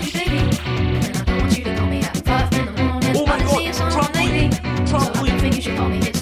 you, baby. And I don't want you to call me at 5 in the morning. Oh my I can God, see it's on Trump lately. Queen, Trump So I Queen. think you should call me. It's